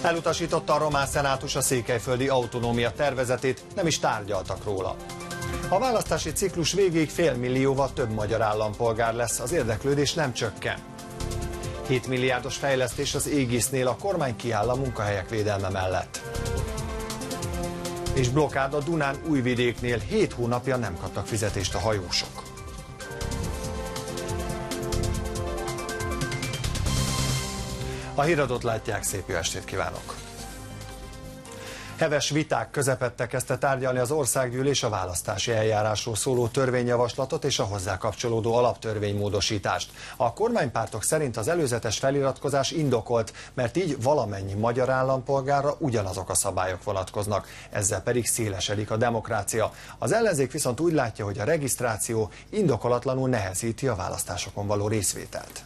Elutasította a román szenátus a székelyföldi autonómia tervezetét, nem is tárgyaltak róla. A választási ciklus végéig 500 000-val több magyar állampolgár lesz, az érdeklődés nem csökken. 7 milliárdos fejlesztés az Aegisnél, a kormány kiáll a munkahelyek védelme mellett. És blokkád a Dunán Újvidéknél, 7 hónapja nem kaptak fizetést a hajósok. A híradót látják, szép jó estét kívánok! Heves viták közepette kezdte tárgyalni az országgyűlés a választási eljárásról szóló törvényjavaslatot és a hozzá kapcsolódó alaptörvénymódosítást. A kormánypártok szerint az előzetes feliratkozás indokolt, mert így valamennyi magyar állampolgárra ugyanazok a szabályok vonatkoznak, ezzel pedig szélesedik a demokrácia. Az ellenzék viszont úgy látja, hogy a regisztráció indokolatlanul nehezíti a választásokon való részvételt.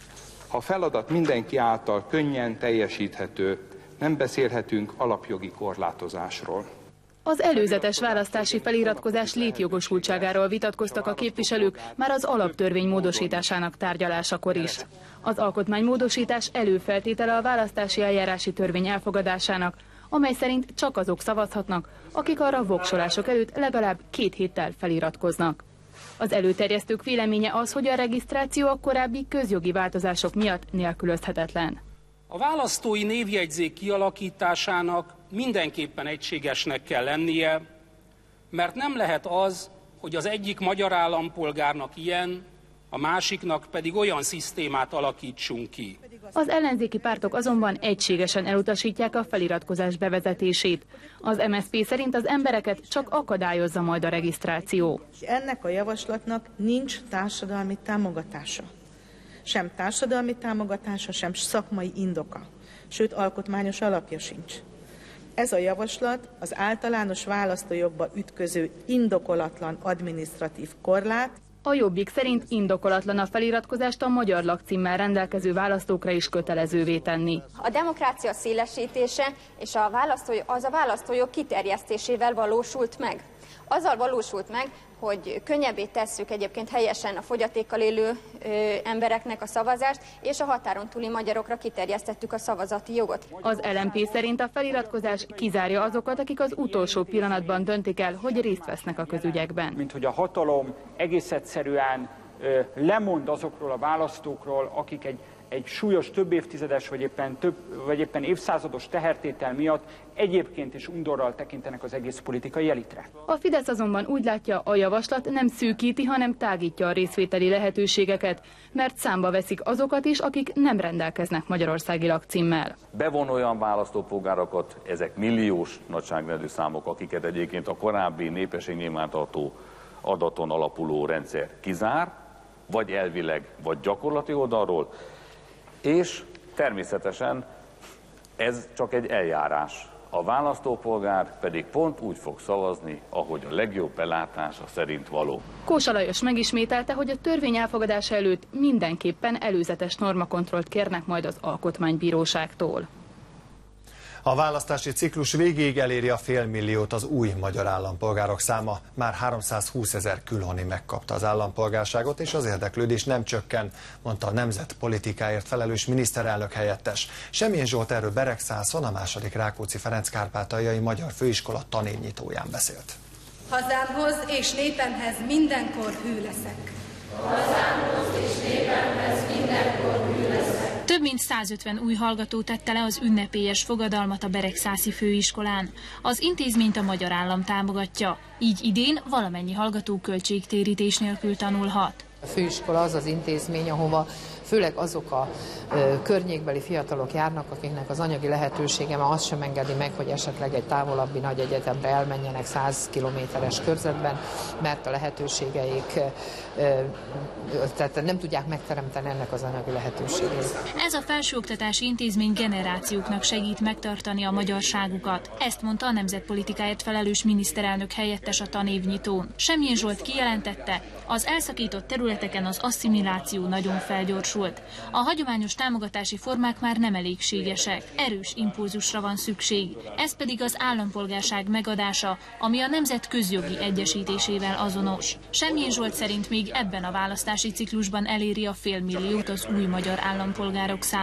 Ha a feladat mindenki által könnyen teljesíthető, nem beszélhetünk alapjogi korlátozásról. Az előzetes választási feliratkozás létjogosultságáról vitatkoztak a képviselők már az alaptörvény módosításának tárgyalásakor is. Az alkotmánymódosítás előfeltétele a választási eljárási törvény elfogadásának, amely szerint csak azok szavazhatnak, akik arra a voksolások előtt legalább 2 héttel feliratkoznak. Az előterjesztők véleménye az, hogy a regisztráció a korábbi közjogi változások miatt nélkülözhetetlen. A választói névjegyzék kialakításának mindenképpen egységesnek kell lennie, mert nem lehet az, hogy az egyik magyar állampolgárnak ilyen, a másiknak pedig olyan szisztémát alakítsunk ki. Az ellenzéki pártok azonban egységesen elutasítják a feliratkozás bevezetését. Az MSZP szerint az embereket csak akadályozza majd a regisztráció. Ennek a javaslatnak nincs társadalmi támogatása. Sem társadalmi támogatása, sem szakmai indoka, sőt alkotmányos alapja sincs. Ez a javaslat az általános választójogba ütköző indokolatlan adminisztratív korlát. A Jobbik szerint indokolatlan a feliratkozást a magyar lakcímmel rendelkező választókra is kötelezővé tenni. A demokrácia szélesítése és a választójog kiterjesztésével valósult meg. Azzal valósult meg, hogy könnyebbé tesszük egyébként helyesen a fogyatékkal élő embereknek a szavazást, és a határon túli magyarokra kiterjesztettük a szavazati jogot. Az LMP szerint a feliratkozás kizárja azokat, akik az utolsó pillanatban döntik el, hogy részt vesznek a közügyekben. Mint hogy a hatalom egész egyszerűen lemond azokról a választókról, akik egy súlyos több évtizedes vagy éppen évszázados tehertétel miatt egyébként is undorral tekintenek az egész politikai elitre. A Fidesz azonban úgy látja, a javaslat nem szűkíti, hanem tágítja a részvételi lehetőségeket, mert számba veszik azokat is, akik nem rendelkeznek magyarországi lakcímmel. Bevon olyan választópolgárokat, ezek milliós nagyságrendű számok, akiket egyébként a korábbi népességnyilvántartó adaton alapuló rendszer kizár, vagy elvileg, vagy gyakorlati oldalról, és természetesen ez csak egy eljárás. A választópolgár pedig pont úgy fog szavazni, ahogy a legjobb belátása szerint való. Kósa Lajos megismételte, hogy a törvény elfogadása előtt mindenképpen előzetes normakontrollt kérnek majd az Alkotmánybíróságtól. A választási ciklus végéig eléri a 500 000-t az új magyar állampolgárok száma. Már 320 000 külhoni megkapta az állampolgárságot, és az érdeklődés nem csökken, mondta a nemzetpolitikáért felelős miniszterelnök helyettes. Semjén Zsolt erről Beregszászon, a II. Rákóczi Ferenc Kárpátaljai Magyar Főiskola tanévnyitóján beszélt. Hazámhoz és népemhez mindenkor hű leszek. Hazámhoz és népemhez mindenkor hű leszek. Több mint 150 új hallgató tette le az ünnepélyes fogadalmat a Beregszászi Főiskolán. Az intézményt a magyar állam támogatja, így idén valamennyi hallgató költségtérítés nélkül tanulhat. A főiskola az az intézmény, ahova főleg azok a környékbeli fiatalok járnak, akiknek az anyagi lehetősége ma azt sem engedi meg, hogy esetleg egy távolabbi nagy egyetemre elmenjenek 100 kilométeres körzetben, mert a lehetőségeik, tehát nem tudják megteremteni ennek az anyagi lehetőségét. Ez a felsőoktatási intézmény generációknak segít megtartani a magyarságukat. Ezt mondta a nemzetpolitikáért felelős miniszterelnök helyettes a tanévnyitón. Semjén Zsolt kijelentette, az elszakított területeken az asszimiláció nagyon felgyorsult. A hagyományos támogatási formák már nem elégségesek, erős impulzusra van szükség. Ez pedig az állampolgárság megadása, ami a nemzet közjogi egyesítésével azonos. Semjén Zsolt szerint még ebben a választási ciklusban eléri a 500 000-t az új magyar állampolgárok száma.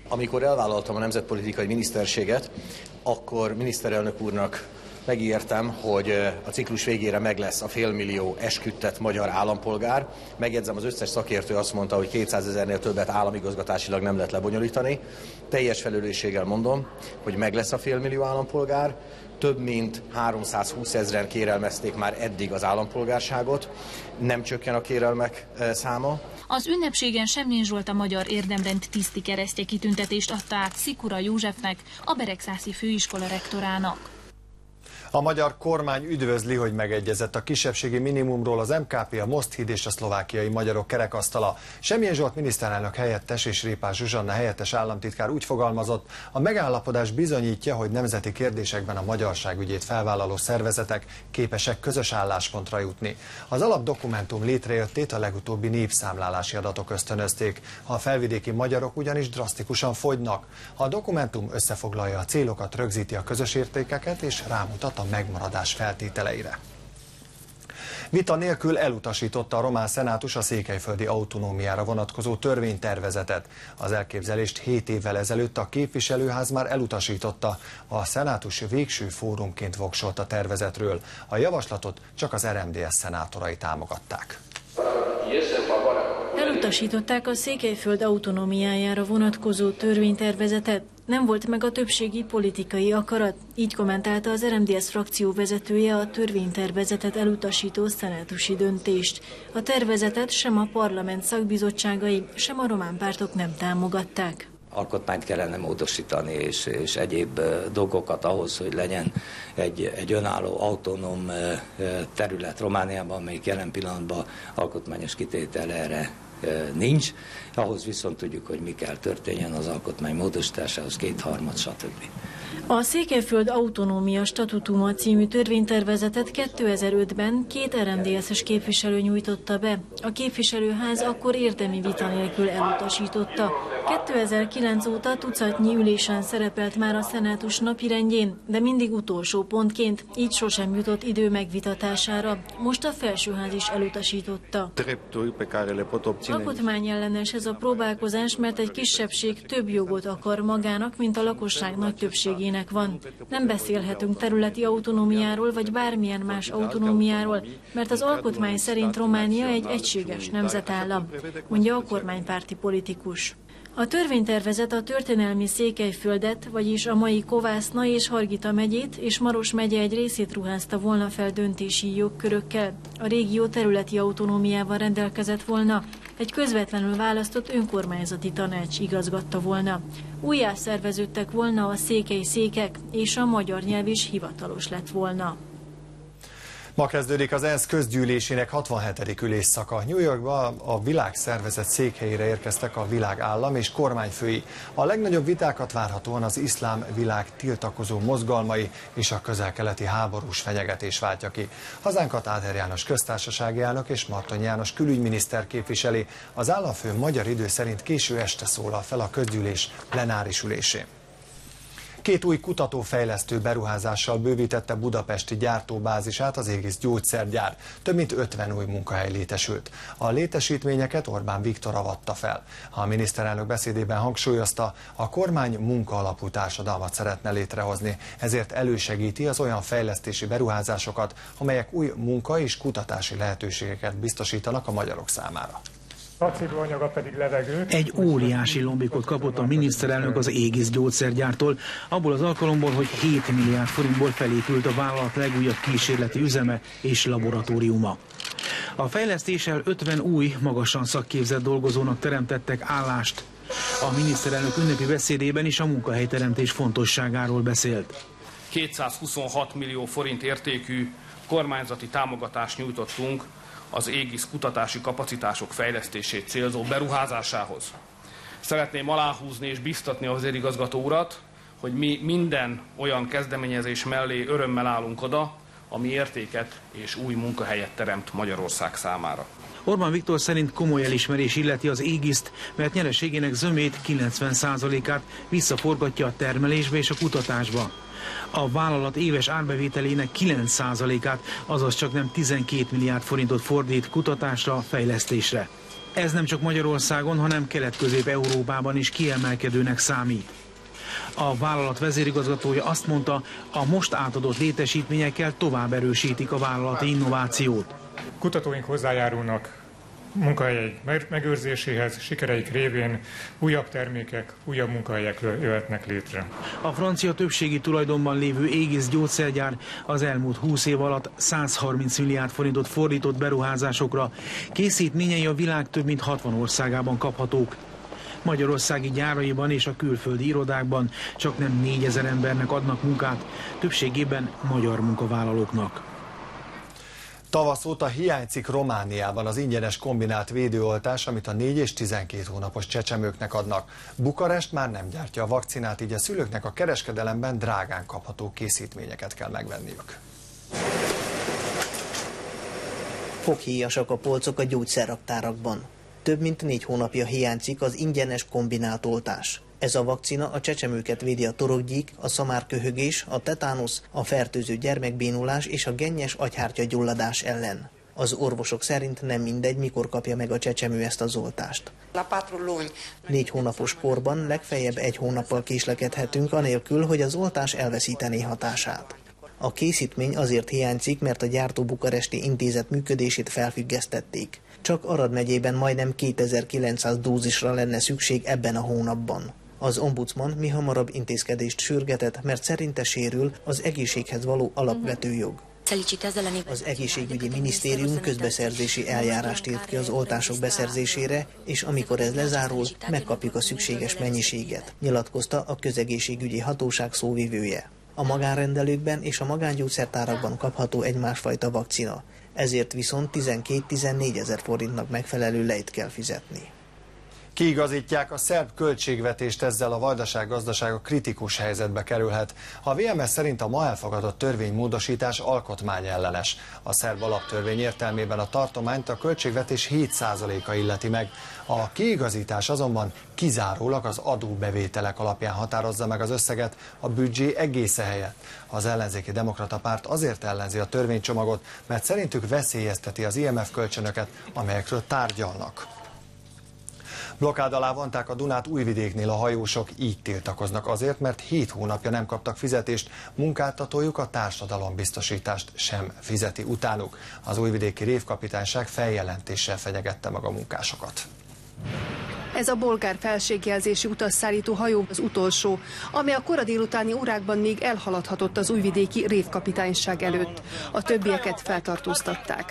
Amikor elvállaltam a nemzetpolitikai miniszterséget, akkor miniszterelnök úrnak megígértem, hogy a ciklus végére meg lesz a 500 000 esküdtett magyar állampolgár. Megjegyzem, az összes szakértő azt mondta, hogy 200 000-nél többet államigazgatásilag nem lehet lebonyolítani. Teljes felelősséggel mondom, hogy meg lesz a 500 000 állampolgár. Több mint 320 000-en kérelmezték már eddig az állampolgárságot. Nem csökken a kérelmek száma. Az ünnepségen Semjén Zsolt a Magyar Érdemrend tiszti keresztje kitüntetést adta át Szikura Józsefnek, a Beregszászi Főiskola rektorának. A magyar kormány üdvözli, hogy megegyezett a kisebbségi minimumról az MKP, a Mosthíd és a szlovákiai magyarok kerekasztala. Semjén Zsolt miniszterelnök helyettes és Répás Zsuzsanna helyettes államtitkár úgy fogalmazott, a megállapodás bizonyítja, hogy nemzeti kérdésekben a magyarság ügyét felvállaló szervezetek képesek közös álláspontra jutni. Az alapdokumentum létrejöttét a legutóbbi népszámlálási adatok ösztönözték. A felvidéki magyarok ugyanis drasztikusan fogynak. A dokumentum összefoglalja a célokat, rögzíti a közös értékeket és rámutat a megmaradás feltételeire. Vita nélkül elutasította a román szenátus a székelyföldi autonómiára vonatkozó törvénytervezetet. Az elképzelést 7 évvel ezelőtt a képviselőház már elutasította. A szenátus végső fórumként voksolt a tervezetről. A javaslatot csak az RMDSZ szenátorai támogatták. Elutasították a Székelyföld autonómiájára vonatkozó törvénytervezetet. Nem volt meg a többségi politikai akarat, így kommentálta az RMDSZ frakció vezetője a törvénytervezetet elutasító szenátusi döntést. A tervezetet sem a parlament szakbizottságai, sem a román pártok nem támogatták. Alkotmányt kellene módosítani, és egyéb dolgokat ahhoz, hogy legyen egy önálló, autonóm terület Romániában, amelyik jelen pillanatban alkotmányos kitétel erre nincs. Ahhoz viszont tudjuk, hogy mi kell történjen az alkotmány módosításához, 2/3, stb. A Székelyföld autonómia statutuma című törvénytervezetet 2005-ben 2 RMDSZ-es képviselő nyújtotta be. A képviselőház akkor érdemi vita nélkül elutasította. 2009 óta tucatnyi ülésen szerepelt már a szenátus napirendjén, de mindig utolsó pontként, így sosem jutott idő megvitatására. Most a felsőház is elutasította. Alkotmányellenes ez a próbálkozás, mert egy kisebbség több jogot akar magának, mint a lakosság nagy többségének van. Nem beszélhetünk területi autonómiáról, vagy bármilyen más autonómiáról, mert az alkotmány szerint Románia egy egységes nemzetállam, mondja a kormánypárti politikus. A törvénytervezet a történelmi Székelyföldet, vagyis a mai Kovászna és Hargita megyét és Maros megye egy részét ruházta volna fel döntési jogkörökkel. A régió területi autonómiával rendelkezett volna, egy közvetlenül választott önkormányzati tanács igazgatta volna. Újjászerveződtek volna a székely székek, és a magyar nyelv is hivatalos lett volna. Ma kezdődik az ENSZ közgyűlésének 67. ülésszaka. New Yorkba a világszervezet székhelyére érkeztek a világ állam és kormányfői. A legnagyobb vitákat várhatóan az iszlám világ tiltakozó mozgalmai és a közel-keleti háborús fenyegetés váltja ki. Hazánkat Áder János köztársasági elnök és Martonyi János külügyminiszter képviseli. Az államfő magyar idő szerint késő este szólal fel a közgyűlés plenáris ülésén. 2 új kutatófejlesztő beruházással bővítette budapesti gyártóbázisát az Aegis gyógyszergyár. Több mint 50 új munkahely létesült. A létesítményeket Orbán Viktor avatta fel. A miniszterelnök beszédében hangsúlyozta, a kormány munkaalapú társadalmat szeretne létrehozni, ezért elősegíti az olyan fejlesztési beruházásokat, amelyek új munka- és kutatási lehetőségeket biztosítanak a magyarok számára. Acélanyaga pedig levegő. Egy óriási lombikot kapott a miniszterelnök az Aegis gyógyszergyártól, abból az alkalomból, hogy 7 milliárd forintból felépült a vállalat legújabb kísérleti üzeme és laboratóriuma. A fejlesztéssel 50 új, magasan szakképzett dolgozónak teremtettek állást. A miniszterelnök ünnepi beszédében is a munkahelyteremtés fontosságáról beszélt. 226 millió forint értékű kormányzati támogatást nyújtottunk az Aegis kutatási kapacitások fejlesztését célzó beruházásához. Szeretném aláhúzni és biztatni a vezérigazgató urat, hogy mi minden olyan kezdeményezés mellé örömmel állunk oda, ami értéket és új munkahelyet teremt Magyarország számára. Orbán Viktor szerint komoly elismerés illeti az Aegist, mert nyereségének zömét 90%-át visszaforgatja a termelésbe és a kutatásba. A vállalat éves árbevételének 9%-át, azaz csak nem 12 milliárd forintot fordít kutatásra, fejlesztésre. Ez nem csak Magyarországon, hanem Kelet-Közép-Európában is kiemelkedőnek számít. A vállalat vezérigazgatója azt mondta, a most átadott létesítményekkel tovább erősítik a vállalati innovációt. Kutatóink hozzájárulnak munkahelyek megőrzéséhez, sikereik révén újabb termékek, újabb munkahelyek jöhetnek létre. A francia többségi tulajdonban lévő Aegis gyógyszergyár az elmúlt 20 év alatt 130 milliárd forintot fordított beruházásokra. Készítményei a világ több mint 60 országában kaphatók. Magyarországi gyáraiban és a külföldi irodákban csaknem 4000 embernek adnak munkát, többségében magyar munkavállalóknak. Tavasz óta hiányzik Romániában az ingyenes kombinált védőoltás, amit a 4 és 12 hónapos csecsemőknek adnak. Bukarest már nem gyártja a vakcinát, így a szülőknek a kereskedelemben drágán kapható készítményeket kell megvenniük. Foghíjasak a polcok a gyógyszerraktárakban. Több mint 4 hónapja hiányzik az ingyenes kombinált oltás. Ez a vakcina a csecsemőket védi a torokgyík, a szamárköhögés, a tetánusz, a fertőző gyermekbénulás és a gennyes agyhártyagyulladás ellen. Az orvosok szerint nem mindegy, mikor kapja meg a csecsemő ezt az oltást. 4 hónapos korban legfeljebb 1 hónappal késlekedhetünk, anélkül, hogy az oltás elveszítené hatását. A készítmény azért hiányzik, mert a gyártó bukaresti intézet működését felfüggesztették. Csak Arad megyében majdnem 2900 dózisra lenne szükség ebben a hónapban. Az ombudsman mihamarabb intézkedést sürgetett, mert szerinte sérül az egészséghez való alapvető jog. Az egészségügyi minisztérium közbeszerzési eljárást írt ki az oltások beszerzésére, és amikor ez lezárul, megkapjuk a szükséges mennyiséget, nyilatkozta a közegészségügyi hatóság szóvivője. A magánrendelőkben és a magángyógyszertárakban kapható egy másfajta vakcina, ezért viszont 12-14 ezer forintnak megfelelő lejt kell fizetni. Kiigazítják a szerb költségvetést, ezzel a Vajdaság gazdasága kritikus helyzetbe kerülhet. A VMS szerint a ma elfogadott törvénymódosítás alkotmányellenes. A szerb alaptörvény értelmében a tartományt a költségvetés 7%-a illeti meg. A kiigazítás azonban kizárólag az adóbevételek alapján határozza meg az összeget, a büdzsé egésze helyett. Az ellenzéki demokrata párt azért ellenzi a törvénycsomagot, mert szerintük veszélyezteti az IMF kölcsönöket, amelyekről tárgyalnak. Blokkád alá vonták a Dunát Újvidéknél a hajósok, így tiltakoznak azért, mert 7 hónapja nem kaptak fizetést, munkáltatójuk a társadalombiztosítást sem fizeti utánuk. Az újvidéki révkapitányság feljelentéssel fenyegette meg a munkásokat. Ez a bolgár felségjelzési utasszállító hajó az utolsó, ami a kora délutáni órákban még elhaladhatott az újvidéki révkapitányság előtt. A többieket feltartóztatták.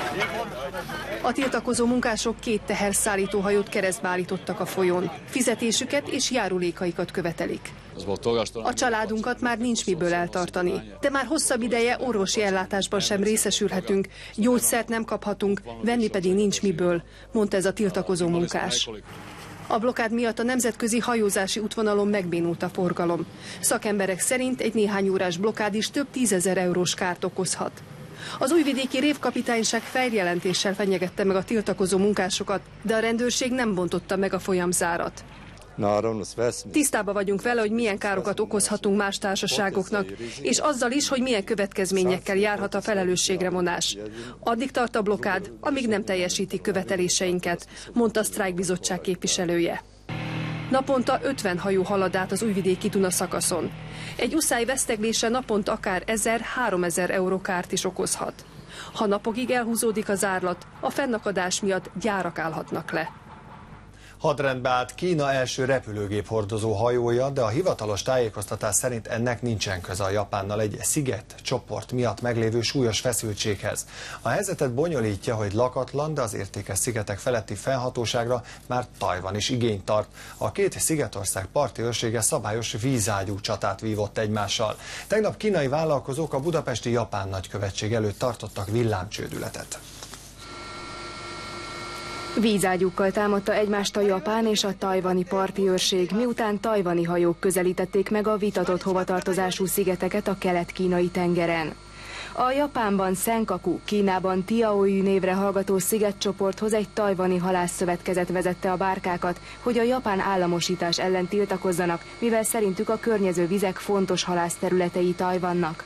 A tiltakozó munkások 2 teherszállítóhajót keresztbe állítottak a folyón. Fizetésüket és járulékaikat követelik. A családunkat már nincs miből eltartani, de már hosszabb ideje orvosi ellátásban sem részesülhetünk, gyógyszert nem kaphatunk, venni pedig nincs miből, mondta ez a tiltakozó munkás. A blokkád miatt a nemzetközi hajózási útvonalon megbénult a forgalom. Szakemberek szerint egy néhány órás blokkád is több 10 000 eurós kárt okozhat. Az újvidéki révkapitányság feljelentéssel fenyegette meg a tiltakozó munkásokat, de a rendőrség nem bontotta meg a folyamzárat. Tisztában vagyunk vele, hogy milyen károkat okozhatunk más társaságoknak, és azzal is, hogy milyen következményekkel járhat a felelősségre vonás. Addig tart a blokkád, amíg nem teljesítik követeléseinket, mondta a sztrájkbizottság képviselője. Naponta 50 hajó halad át az újvidéki Duna szakaszon. Egy uszály veszteglése naponta akár 1000-3000 euró kárt is okozhat. Ha napokig elhúzódik a zárlat, a fennakadás miatt gyárak állhatnak le. Hadrendbe állt Kína első repülőgép hordozó hajója, de a hivatalos tájékoztatás szerint ennek nincsen köze a Japánnal egy szigetcsoport miatt meglévő súlyos feszültséghez. A helyzetet bonyolítja, hogy lakatlan, de az értékes szigetek feletti fennhatóságra már Tajvan is igényt tart. A 2 szigetország parti őrsége szabályos vízágyú csatát vívott egymással. Tegnap kínai vállalkozók a budapesti japán nagykövetség előtt tartottak villámcsődületet. Vízágyúkkal támadta egymást a japán és a tajvani parti őrség, miután tajvani hajók közelítették meg a vitatott hovatartozású szigeteket a kelet-kínai tengeren. A Japánban Senkaku, Kínában Tiaoyu névre hallgató szigetcsoporthoz egy tajvani halászszövetkezet vezette a bárkákat, hogy a japán államosítás ellen tiltakozzanak, mivel szerintük a környező vizek fontos halászterületei Tajvannak.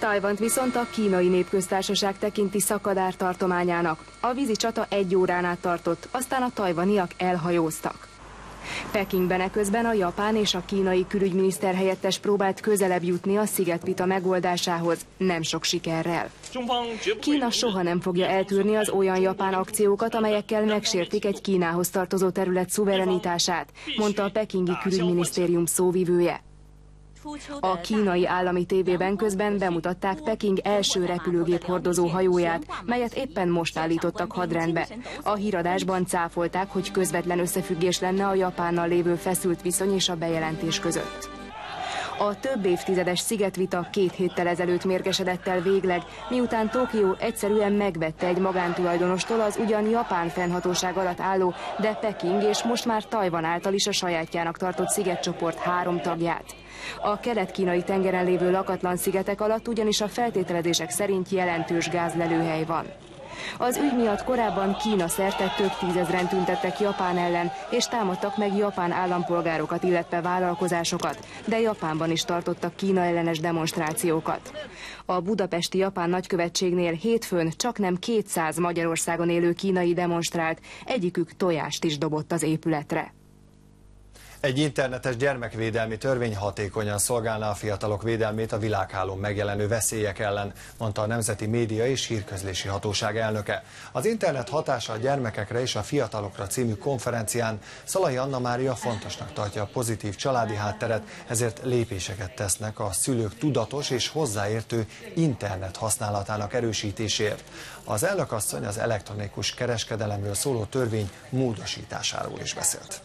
Tajvant viszont a Kínai Népköztársaság tekinti szakadár tartományának. A vízi csata 1 órán át tartott, aztán a tajvaniak elhajóztak. Pekingben eközben a japán és a kínai külügyminiszter helyettes próbált közelebb jutni a szigetvita megoldásához, nem sok sikerrel. Kína soha nem fogja eltűrni az olyan japán akciókat, amelyekkel megsértik egy Kínához tartozó terület szuverenitását, mondta a pekingi külügyminisztérium szóvivője. A kínai állami tévében közben bemutatták Peking első repülőgép hordozó hajóját, melyet éppen most állítottak hadrendbe. A híradásban cáfolták, hogy közvetlen összefüggés lenne a Japánnal lévő feszült viszony és a bejelentés között. A több évtizedes szigetvita 2 héttel ezelőtt mérgesedett el végleg, miután Tokió egyszerűen megvette egy magántulajdonostól az ugyan japán fennhatóság alatt álló, de Peking és most már Tajvan által is a sajátjának tartott szigetcsoport 3 tagját. A kelet-kínai tengeren lévő lakatlan szigetek alatt ugyanis a feltételezések szerint jelentős gázlelőhely van. Az ügy miatt korábban Kína szerte több tízezren tüntettek Japán ellen, és támadtak meg japán állampolgárokat, illetve vállalkozásokat, de Japánban is tartottak Kína ellenes demonstrációkat. A budapesti japán nagykövetségnél hétfőn csaknem 200 Magyarországon élő kínai demonstrált, egyikük tojást is dobott az épületre. Egy internetes gyermekvédelmi törvény hatékonyan szolgálná a fiatalok védelmét a világhálón megjelenő veszélyek ellen, mondta a Nemzeti Média és Hírközlési Hatóság elnöke. Az internet hatása a gyermekekre és a fiatalokra című konferencián Szalai Anna Mária fontosnak tartja a pozitív családi hátteret, ezért lépéseket tesznek a szülők tudatos és hozzáértő internet használatának erősítéséért. Az elnökasszony az elektronikus kereskedelemről szóló törvény módosításáról is beszélt.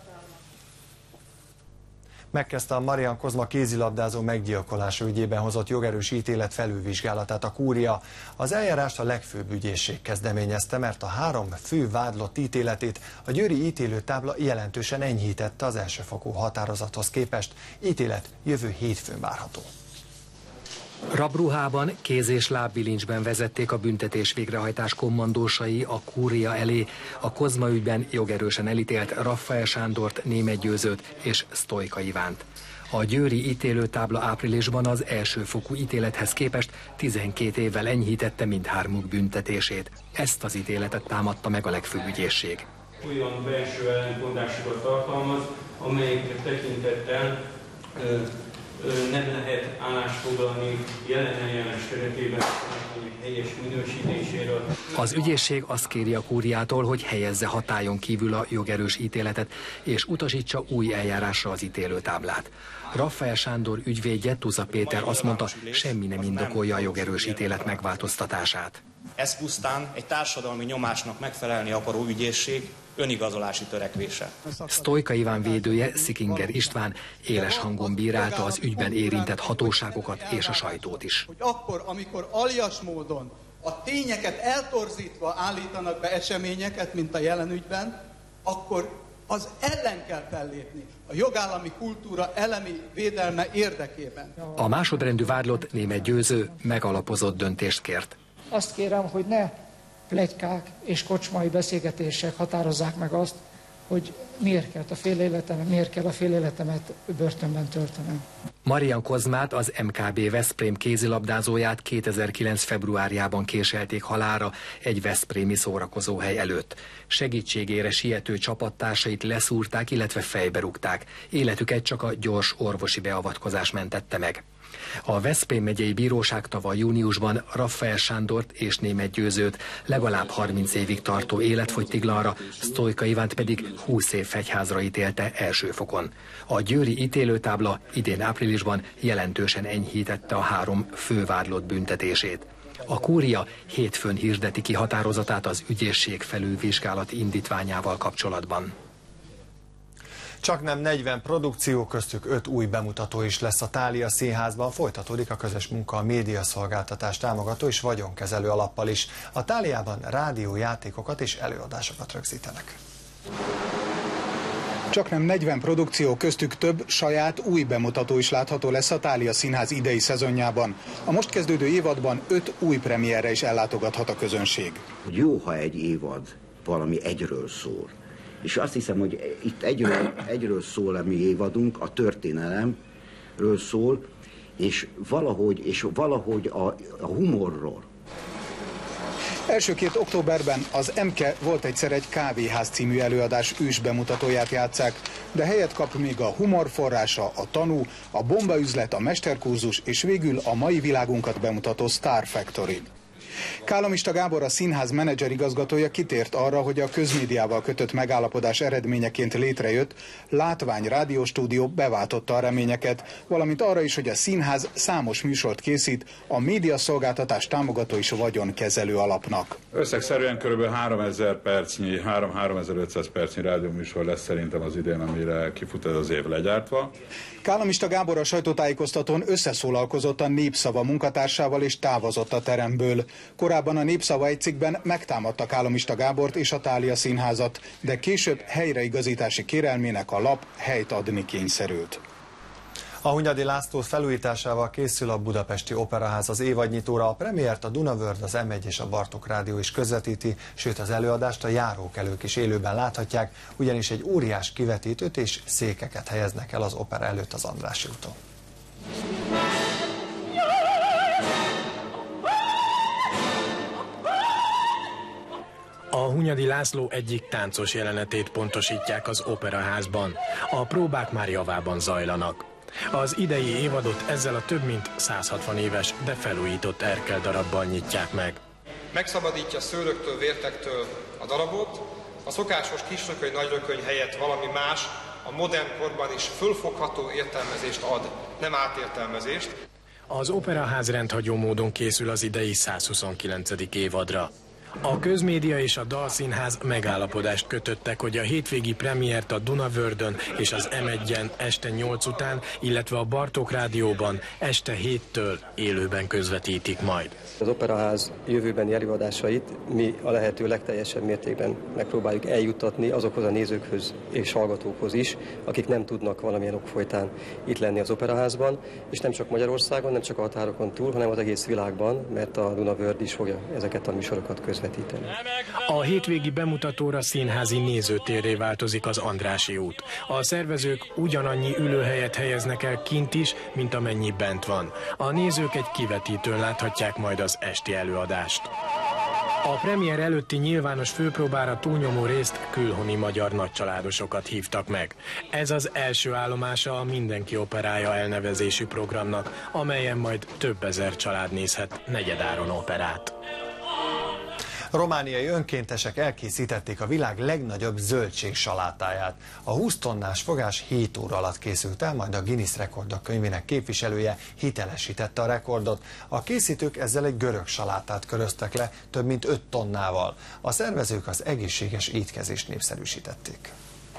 Megkezdte a Marian Kozma kézilabdázó meggyilkolása ügyében hozott jogerős ítélet felülvizsgálatát a kúria. Az eljárást a legfőbb ügyészség kezdeményezte, mert a 3 fő vádlott ítéletét a győri ítélőtábla jelentősen enyhítette az elsőfokú határozathoz képest. Ítélet jövő hétfőn várható. Rabruhában, kéz- és lábbilincsben vezették a büntetés végrehajtás kommandósai a kúria elé a Kozma ügyben jogerősen elítélt Raffael Sándort, Németh Győzőt és Sztojka Ivánt. A győri ítélőtábla áprilisban az elsőfokú ítélethez képest 12 évvel enyhítette mindhármuk büntetését. Ezt az ítéletet támadta meg a legfőbb ügyészség. Olyan belső ellentmondásokat tartalmaz, amelyek tekintettel nem lehet állásfoglalni jelen eljárás keretében helyes minősítéséről. Az ügyészség azt kéri a kúriától, hogy helyezze hatályon kívül a jogerős ítéletet, és utasítsa új eljárásra az ítélőtáblát. Raffael Sándor ügyvédje, Tuza Péter azt mondta, semmi nem indokolja a jogerős ítélet megváltoztatását. Ez pusztán egy társadalmi nyomásnak megfelelni akaró ügyészség önigazolási törekvése. Sztojka Iván védője, Szikinger István éles hangon bírálta az ügyben érintett hatóságokat és a sajtót is. Hogy akkor, amikor aljas módon a tényeket eltorzítva állítanak be eseményeket, mint a jelen ügyben, akkor az ellen kell fellépni, a jogállami kultúra elemi védelme érdekében. A másodrendű vádlott, Németh Győző megalapozott döntést kért. Azt kérem, hogy ne pletykák és kocsmai beszélgetések határozzák meg azt, hogy miért kell a fél életemet börtönben töltenem. Marian Kozmát, az MKB Veszprém kézilabdázóját 2009. februárjában késelték halálra egy veszprémi szórakozóhely előtt. Segítségére siető csapattársait leszúrták, illetve fejbe rúgták. Életüket csak a gyors orvosi beavatkozás mentette meg. A Veszprém megyei bíróság tavaly júniusban Raffael Sándort és Németh Győzőt legalább 30 évig tartó életfogytiglanra, Sztojka Ivánt pedig 20 év fegyházra ítélte első fokon. A győri ítélőtábla idén áprilisban jelentősen enyhítette a 3 fővádlott büntetését. A kúria hétfőn hirdeti ki határozatát az ügyészség felülvizsgálati indítványával kapcsolatban. Csaknem 40 produkció, köztük 5 új bemutató is lesz a Thália Színházban, folytatódik a közös munka a médiaszolgáltatás támogató és vagyonkezelő alappal is. A Tháliában rádiójátékokat és előadásokat rögzítenek. Csaknem 40 produkció, köztük több saját új bemutató is látható lesz a Thália Színház idei szezonjában. A most kezdődő évadban 5 új premierre is ellátogathat a közönség. Jó, ha egy évad valami egyről szól. És azt hiszem, hogy itt egyről szól a mi évadunk, a történelemről szól, és valahogy a humorról. Első 2 októberben az MKE Volt egyszer egy kávéház című előadás ősbemutatóját játsszák, de helyet kap még a humor forrása, a tanú, a bombaüzlet, a mesterkurzus és végül a mai világunkat bemutató Star Factory. Kállamista Gábor, a színház menedzser igazgatója kitért arra, hogy a közmédiával kötött megállapodás eredményeként létrejött látvány-rádióstúdió beváltotta a reményeket, valamint arra is, hogy a színház számos műsort készít a médiaszolgáltatás támogató és vagyonkezelő alapnak. Összegszerűen kb. 3000 percnyi, 3500 percnyi rádióműsor lesz szerintem az idén, amire kifut ez az év legyártva. Kállamista Gábor a sajtótájékoztatón összeszólalkozott a Népszava munkatársával és távozott a teremből. Korábban a Népszava egy cikkben megtámadta Kállamista Gábort és a Thália Színházat, de később helyreigazítási kérelmének a lap helyt adni kényszerült. A Hunyadi László felújításával készül a Budapesti Operaház az évadnyitóra. A premiért a Dunavörd, az M1 és a Bartók Rádió is közvetíti, sőt az előadást a járókelők is élőben láthatják, ugyanis egy óriás kivetítőt és székeket helyeznek el az opera előtt az Andrássy úton. A Hunyadi László egyik táncos jelenetét pontosítják az Operaházban. A próbák már javában zajlanak. Az idei évadot ezzel a több mint 160 éves, de felújított Erkel darabbal nyitják meg. Megszabadítja szőröktől, vértektől a darabot, a szokásos kisrököny, nagyrököny helyett valami más, a modern korban is fölfogható értelmezést ad, nem átértelmezést. Az Operaház rendhagyó módon készül az idei 129. évadra. A Közmédia és a Dalszínház megállapodást kötöttek, hogy a hétvégi premiért a Dunavördön és az M1-en este 8 után, illetve a Bartók Rádióban este 7-től élőben közvetítik majd. Az Operaház jövőbeni előadásait mi a lehető legteljesebb mértékben megpróbáljuk eljuttatni azokhoz a nézőkhöz és hallgatókhoz is, akik nem tudnak valamilyen ok folytán itt lenni az Operaházban, és nem csak Magyarországon, nem csak a határokon túl, hanem az egész világban, mert a Dunavörd is fogja ezeket a műsorokat közvetíteni. A hétvégi bemutatóra színházi nézőtérré változik az Andrássy út. A szervezők ugyanannyi ülőhelyet helyeznek el kint is, mint amennyi bent van. A nézők egy kivetítőn láthatják majd az esti előadást. A premier előtti nyilvános főpróbára túlnyomó részt külhoni magyar nagycsaládosokat hívtak meg. Ez az első állomása a Mindenki operája elnevezésű programnak, amelyen majd több ezer család nézhet negyedáron operát. Romániai önkéntesek elkészítették a világ legnagyobb zöldségsalátáját. A 20 tonnás fogás 7 óra alatt készült el, majd a Guinness rekordok könyvének képviselője hitelesítette a rekordot. A készítők ezzel egy görög salátát köröztek le több mint 5 tonnával. A szervezők az egészséges étkezést népszerűsítették.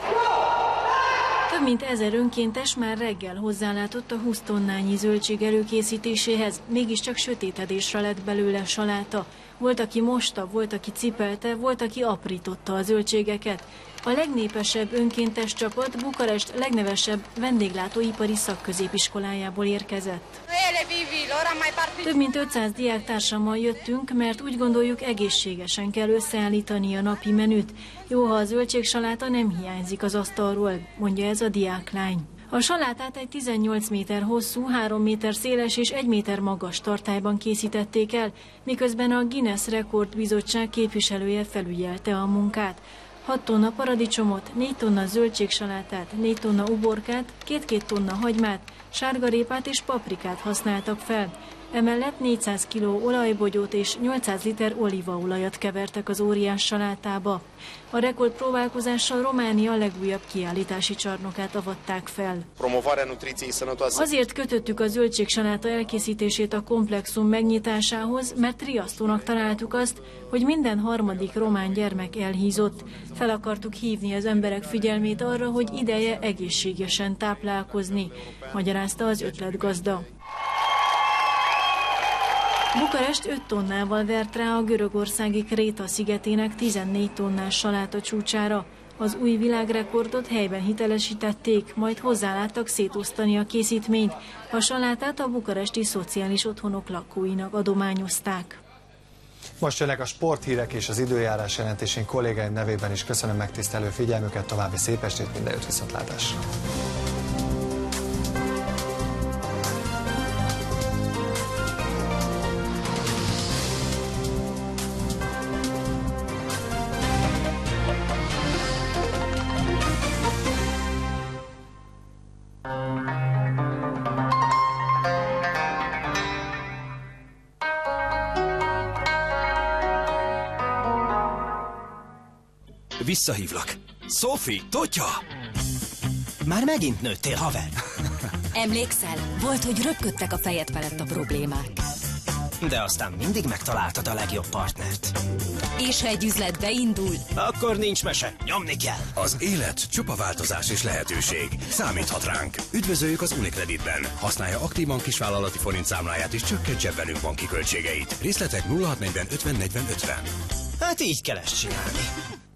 Több mint 1000 önkéntes már reggel hozzálátott a 20 tonnányi zöldség előkészítéséhez, mégiscsak sötétedésre lett belőle saláta. Volt, aki mosta, volt, aki cipelte, volt, aki aprította a zöldségeket. A legnépesebb önkéntes csapat Bukarest legnevesebb vendéglátóipari szakközépiskolájából érkezett. Több mint 500 diáktársammal jöttünk, mert úgy gondoljuk, egészségesen kell összeállítani a napi menüt. Jó, ha a zöldségsaláta nem hiányzik az asztalról, mondja ez a diáklány. A salátát egy 18 méter hosszú, 3 méter széles és 1 méter magas tartályban készítették el, miközben a Guinness Rekordbizottság képviselője felügyelte a munkát. 6 tonna paradicsomot, 4 tonna zöldségsalátát, 4 tonna uborkát, 2-2 tonna hagymát, sárgarépát és paprikát használtak fel. Emellett 400 kg olajbogyót és 800 liter olívaolajat kevertek az óriás salátába. A rekordpróbálkozással Románia legújabb kiállítási csarnokát avatták fel. Azért kötöttük a zöldségsaláta elkészítését a komplexum megnyitásához, mert riasztónak találtuk azt, hogy minden harmadik román gyermek elhízott. Fel akartuk hívni az emberek figyelmét arra, hogy ideje egészségesen táplálkozni, magyarázta az ötletgazda. Bukarest 5 tonnával vert rá a görögországi Kréta szigetének 14 tonnás saláta csúcsára. Az új világrekordot helyben hitelesítették, majd hozzáláttak szétosztani a készítményt. A salátát a bukaresti szociális otthonok lakóinak adományozták. Most jönnek a sporthírek és az időjárás jelentésén kollégáim nevében is köszönöm megtisztelő figyelmüket, további szép estét, minden jót, viszontlátásra! visszahívlak. Sophie, Totya! Már megint nőttél, haver. Emlékszel? Volt, hogy röpködtek a fejed felett a problémák. De aztán mindig megtaláltad a legjobb partnert. És ha egy üzlet beindul, akkor nincs mese, nyomni kell. Az élet csupa változás és lehetőség. Számíthat ránk. Üdvözöljük az Unicreditben. Használja aktívan kisvállalati forintszámláját és csökkentse velünk banki költségeit. Részletek 0640 50 40 50. Hát így kell ezt csinálni.